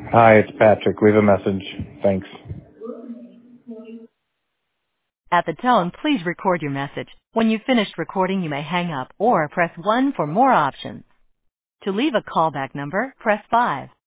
Hi, it's Patrick. Leave a message. Thanks. At the tone, please record your message. When you've finished recording, you may hang up or press 1 for more options. To leave a callback number, press 5.